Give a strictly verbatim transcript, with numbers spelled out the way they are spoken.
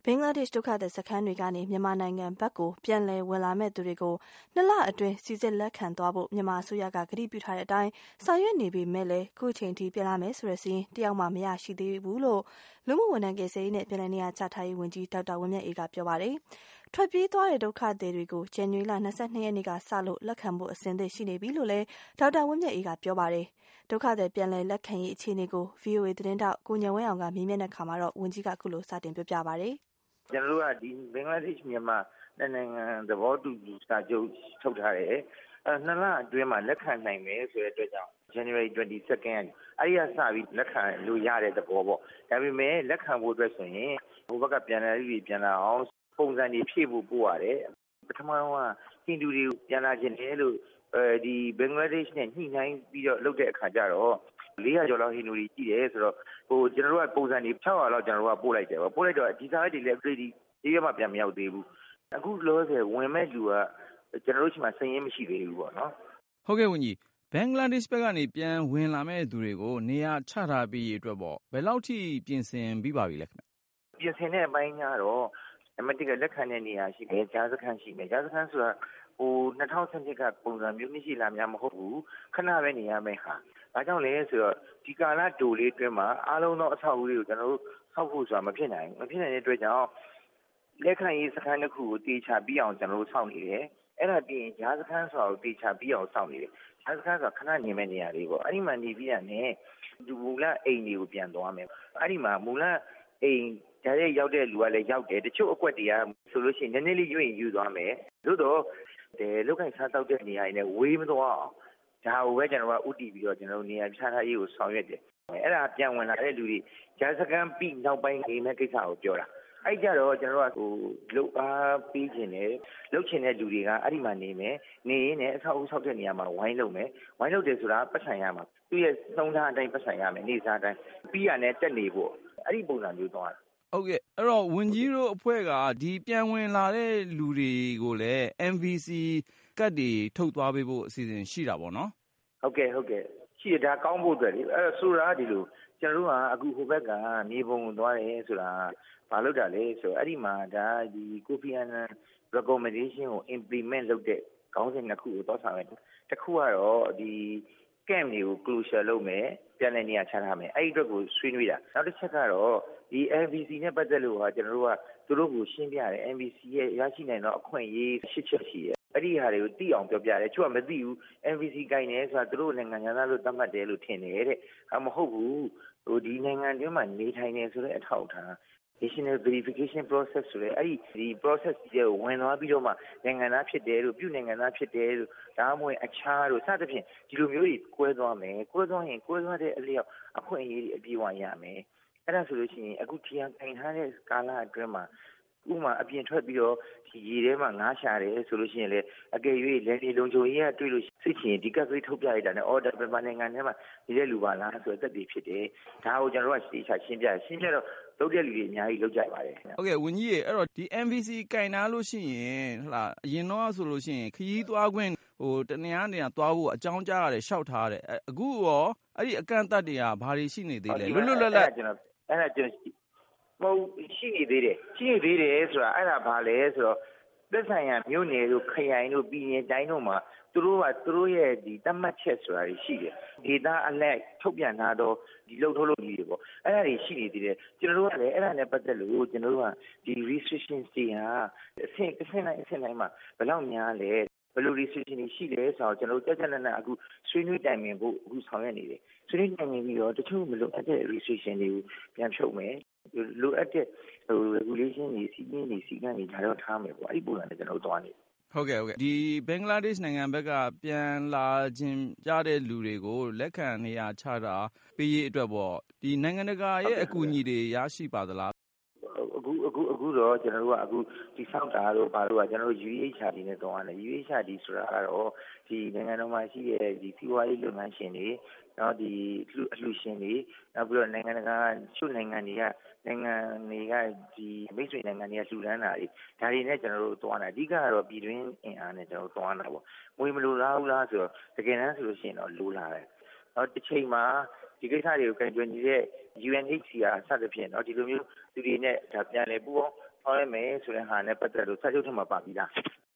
ဘင်္ဂလားဒေ့ရှ်ဒုက္ခသည်စခန်းတွေကနေမြန်မာနိုင်ငံဘက်ကိုပြန်လည်ဝင်လာမယ့်သူတွေကိုနှစ်လအတွင်းစိစစ်လက်ခံသွားဖို့မြန်မာအစိုးရကကတိပြုထားတဲ့အတိုင်းဆောင်ရွက်နေပေမဲ့လည်းခုချိန်ထိပြန်လာမယ်ဆိုတဲ့စာရင်းတယောက်မှမရရှိသေးဘူးလို့လူမှုဝန်ထမ်းကယ်ဆယ်ရေးနဲ့ပြည်내နေရာချထားရေးဝန်ကြီးဒေါက်တာဝင်းမြတ်အေးကပြောပါတယ်။ထွက်ပြေးသွားတဲ့ဒုက္ခသည်တွေကိုဇန်နဝါရီလ၂၂ရက်နေ့ကစလို့လက်ခံဖို့အဆင်သင့်ရှိနေပြီလို့လည်းဒေါက်တာဝင်းမြတ်အေးကပြောပါတယ်။ဒုက္ခသည်ပြန်လည်လက်ခံရေးအခြေအနေကို ဗွီအိုအေသတင်းထောက်ကိုဉာဏ်ဝင်းအောင်ကမေးမြန်းတဲ့အခါမှာတော့ဝန်ကြီးကခုလိုစတင်ပြောပြပါတယ်။ကျွန်တော်တို့ကဒီဘင်္ဂလားဒေ့ရှ်မြန်မာနိုင်ငံသဘောတူစာချုပ်ထုတ်ထားတယ်။အဲနှစ်လအတွင်းမှာလက်ခံနိုင်မယ်ဆိုတဲ့အတွက်ကြောင့် January twenty-second အဲဒီကစပြီးလက်ခံလို့ရတဲ့သဘောပေါ့။ဒါပေမဲ့လက်ခံဖို့အတွက်ဆိုရင်ဟိုဘက်ကပြန်လာပြီးပြန်လာအောင်ပုံစံတွေဖြည့်ဖို့ပို့ရတယ်။ပထမတော့ဟိန္ဒူတွေပြန်လာခြင်းတယ်လို့အဲဒီဘင်္ဂလားဒေ့ရှ်နဲ့ညှိနှိုင်းပြီးတော့လုပ်တဲ့အခါကျတော့လေးရာကျော်လောက်ဟိန္ဒူတွေကြီးတယ်ဆိုတော့ဟိုကျွန်တော်တို့ကပုံစံတွေ၆ရာလောက်ကျွန်တော်တို့ကပို့လိုက်တယ်ပေါ့ပို့လိုက်တော့ဒီစားတွေလည်း ready ဒီရမှပြန်မရောက်သေးဘူးအခုလောဆယ်ဝင်မဲ့လူကကျွန်တော်တို့ရှိမှစည်ရင်းမရှိသေးဘူးပေါ့နော်ဟုတ်ကဲ့ဝန်ကြီးဘင်္ဂလားဒေ့ရှ်ဘက်ကနေပြန်ဝင်လာမဲ့သူတွေကိုနေရာချထားပြီးရအတွက်ပေါ့ဘယ်လောက်ထိပြင်ဆင်ပြီးပါပြီလဲခင်ဗျပြင်ဆင်တဲ့အပိုင်းကတော့အမတိကလက်ခံတဲ့နေရာရှိတယ်ကြားစခန်းရှိတယ်ကြားစခန်းဆိုတာဟို၂၀၁၈ကပုံစံမျိုးမရှိလားများမဟုတ်ဘူးခဏပဲနေရမယ်ဟာဘာကြောင့်လဲဆိုတော့ဒီကာလတိုလေးအတွင်းမှာအားလုံးသောအဆောက်အဦတွေကိုကျွန်တော်တို့ဆောက်ဖို့ဆိုတာမဖြစ်နိုင်ဘူးမဖြစ်နိုင်တဲ့အတွက်ကြောင့်လက်ခံရေးစခန်းတစ်ခုကိုတေချာပြီးအောင်ကျွန်တော်တို့ဆောက်နေတယ်အဲ့ဒါပြီးရင်ဂျားစခန်းဆိုတာကိုတေချာပြီးအောင်ဆောက်နေတယ်ဂျားစခန်းဆိုတာခဏနေမဲ့နေရာလေးပေါ့အဲ့ဒီမှာနေပြီးရတယ်ဒီမူလအိမ်တွေကိုပြန်သွားမယ်အဲ့ဒီမှာမူလအိမ်ဓာတ်ရိုက်ရောက်တဲ့လူကလည်းရောက်တယ်တချို့အကွက်တွေကဆိုလို့ရှိရင်နည်းနည်းလေးရွေ့ယူသွားမယ်သို့တော့ဒီလုတ်ခိုင်စားတောက်တဲ့နေရာတွေနဲ့ဝေးမသွားအောင်ဒါကိုပဲကျွန်တော်ကဥတီပြီးတော့ကျွန်တော်တို့နေရာဖြားထားရေးကိုဆောင်ရွက်တယ်အဲ့ဒါပြန်ဝင်လာတဲ့လူတွေဂျားစခန်းပြီးနောက်ပိုင်းနေမဲ့ကိစ္စကိုပြောတာအဲ့ကြတော့ကျွန်တော်တို့ကဟိုလုတ်အားပြီးခြင်းနဲ့လုတ်ချင်တဲ့လူတွေကအဲ့ဒီမှာနေမယ်နေရင်းနဲ့အဆောက်အဦဆောက်တဲ့နေရာမှာဝိုင်းလုပ်မယ်ဝိုင်းလုပ်တယ်ဆိုတာပတ်ဆိုင်ရမှာသူ့ရဲ့သုံးထားအတိုင်းပတ်ဆိုင်ရမယ်နေစားတိုင်းပြီးရနဲ့တက်နေဖို့အဲ့ဒီပုံစံမျိုးသွားတာဟုတ်ကဲ့အဲ့တော့ဝန်ကြီးတို့အဖွဲ့ကဒီပြန်ဝင်လာတဲ့လူတွေကိုလည်း M V C ကတ်တွေထုတ်သွားပေးဖို့အစီအစဉ်ရှိတာပေါ့နော်ဟုတ်ကဲ့ဟုတ်ကဲ့ရှိဒါကောင်းဖို့အတွက်လေအဲ့ဆိုတာဒီလိုကျွန်တော်တို့ကအခုဟိုဘက်ကမြေပုံကိုသွားတယ်ဆိုတာဘာလုပ်တာလဲဆိုအဲ့ဒီမှာဒါဒီကိုဖီအာနန် recommendation ကို implement လုပ်တဲ့ခေါင်းစဉ်တစ်ခုကိုသွားဆောင်ရတယ်တစ်ခုကတော့ဒီ camp တွေကို closure လုပ်မယ်ပြန်လည်နေရာချထားမယ်အဲ့ဒီအတွက်ကိုဆွေးနွေးတာနောက်တစ်ချက်ကတော့ဒီ M V C နဲ့ပတ်သက်လို့ဟာကျွန်တော်တို့ကသူတို့ကိုရှင်းပြတယ် M V C ရဲ့ရရှိနိုင်သောအခွင့်အရေးရှစ်ချက်ရှိတယ်အဲ့ဒီဟာတွေကိုသိအောင်ပြောပြတယ်သူကမသိဘူး M V C ကိုင်နေဆိုတာသူတို့နိုင်ငံသားလို့သတ်မှတ်တယ်လို့ထင်တယ်တဲ့အဲမဟုတ်ဘူးဟိုဒီနိုင်ငံတွင်းမှာနေထိုင်နေဆိုတဲ့အထောက်အထား national verification process ဆိုတဲ့အဲ့ဒီဒီ process ကိုဝင်သွားပြီးတော့မှနိုင်ငံသားဖြစ်တယ်လို့ပြုနိုင်ငံသားဖြစ်တယ်လို့ဒါမှမဟုတ်အခြားလို့စသဖြင့်ဒီလိုမျိုးကြီးကွဲသွားမယ်ကွဲသွားရင်ကွဲသွားတဲ့အလျောက်အခွင့်အရေးတွေအပြည့်အဝရမယ်အဲ့ဒါဆိုလို့ရှိရင်အခုထီယန်ထိုင်ထားတဲ့ကာလအတွင်းမှာဥမာအပြင်ထွက်ပြီးတော့ဒီရေထဲမှာငါးရှာတယ်ဆိုလို့ရှိရင်လေအကယ်၍လက်ဒီလုံခြုံရေးကတွေ့လို့စိတ်ချင်ဒီကပ်စိတ်ထုတ်ပြလိုက်တာနဲ့အော်ဒါပမာနိုင်ငံထဲမှာနေတဲ့လူပါလားဆိုတော့တက်ပြီးဖြစ်တယ်ဒါကိုကျွန်တော်တို့ကရှင်းပြရှင်းပြတော့လုပ်တဲ့လူတွေအများကြီးလုပ်ကြပါတယ်ဟုတ်ကဲ့ဝန်ကြီးရေအဲ့တော့ဒီ M V C ကင်နာလို့ရှိရင်ဟလာအရင်တော့ဆိုလို့ရှိရင်ခရီးသွားခွင့်ဟိုတနေရာနေရာသွားဖို့အကြောင်းကြားရတယ်ရှောက်ထားရတယ်အခုရောအဲ့ဒီအကန့်အသတ်တွေကဘာတွေရှိနေသေးလဲလွတ်လွတ်လပ်လပ်ကျွန်တော်အဲ့ဒါကျွန်တော်မဟုတ်ရှိနေသေးတယ်ရှိနေသေးတယ်ဆိုတာအဲ့ဒါဘာလဲဆိုတော့သက်ဆိုင်ရာမြို့နယ်တို့ခရိုင်တို့ပြည်နယ်တိုင်းတို့မှာသူတို့ကသူတို့ရဲ့ဒီတတ်မှတ်ချက်ဆိုတာရှိတယ်ဒေသအလိုက်ထုတ်ပြန်ထားတော့ဒီလုံထုတ်လို့ကြီးတွေပေါ့အဲ့ဒါတွေရှိနေသေးတယ်ကျွန်တော်တို့ကလည်းအဲ့ဒါနဲ့ပတ်သက်လို့ကျွန်တော်တို့ကဒီ restrictions တွေဟာအဆင့်အဆင့်တိုင်းအဆင့်တိုင်းမှာဘယ်လောက်များလဲဘယ်လို restriction တွေရှိလဲဆိုတော့ကျွန်တော်တို့ကြက်ကြက်နက်နက်အခုဆွေးနွေးတိုင်ပင်ဖို့အခုဆောင်ရွက်နေတယ်ဆွေးနွေးတိုင်ပင်ပြီးတော့တချို့မလိုအပ်တဲ့ restriction တွေကိုပြန်ဖြုတ်မယ်လိုအပ်တဲ့ဟို regulation တွေစီးပြင်းတွေစီကံတွေဒါတော့ထားမယ်ပေါ့အဲ့ဒီပုံစံနဲ့ကျွန်တော်တို့သွားနေဟုတ်ကဲ့ဟုတ်ကဲ့ဒီဘင်္ဂလားဒေ့ရှ်နိုင်ငံဘက်ကပြန်လာခြင်းကြားတဲ့လူတွေကိုလက်ခံနေရာချတာပေးရေးအတွက်ပေါ့ဒီနိုင်ငံတကာရဲ့အကူအညီတွေရရှိပါသလားအခုအခုအခုတော့ကျွန်တော်တို့ကအခုဒီဆောက်တာတို့ဘာလို့ကကျွန်တော်တို့ U E H R D နဲ့တောင်းရတယ် U E H R D ဆိုတာကတော့ဒီနိုင်ငံတော်မှာရှိတဲ့ဒီစီးပွားရေးလုပ်ငန်းရှင်တွေနော်ဒီအလှူရှင်တွေနောက်ပြီးတော့နိုင်ငံတကာရှုနိုင်ငံတွေကနိုင်ငံတွေကဒီမိတ်ဆွေနိုင်ငံတွေကလှူဒန်းတာတွေဒါတွေနဲ့ကျွန်တော်တို့တောင်းတာအဓိကကတော့ပြည်တွင်းအင်အားနဲ့ကျွန်တော်တို့တောင်းတာပေါ့ငွေမလိုလားဘူးလားဆိုတော့တကယ်တမ်းဆိုလို့ရှိရင်တော့လိုလာတယ်နောက်တစ်ချိန်မှာဒီကိစ္စတွေကိုကြွနေတဲ့ U N H C R စသဖြင့်เนาะဒီလိုမျိုးသူတွေနဲ့ဒါပြန်လဲပူအောင်ဆောင်ရွက်မယ်ဆိုတဲ့ဟာနဲ့ပတ်သက်လို့စာချုပ်ထဲမှာပါပြီးသား